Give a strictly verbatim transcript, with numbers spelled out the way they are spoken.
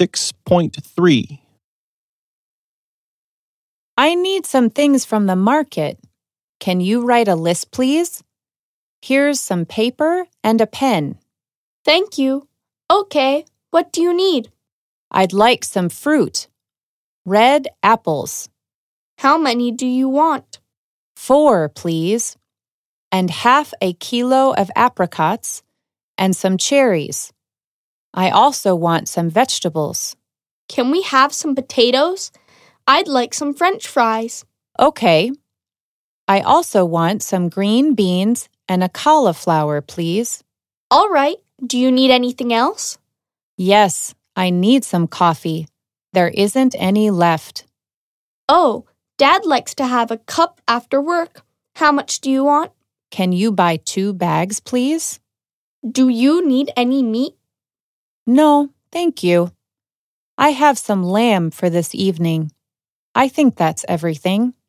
six point three. I need some things from the market. Can you write a list, please? Here's some paper and a pen. Thank you. Okay, what do you need? I'd like some fruit. Red apples. How many do you want? Four, please. And half a kilo of apricots and some cherries. I also want some vegetables. Can we have some potatoes? I'd like some French fries. Okay. I also want some green beans and a cauliflower, please. All right. Do you need anything else? Yes, I need some coffee. There isn't any left. Oh, Dad likes to have a cup after work. How much do you want? Can you buy two bags, please? Do you need any meat? No, thank you. I have some lamb for this evening. I think that's everything.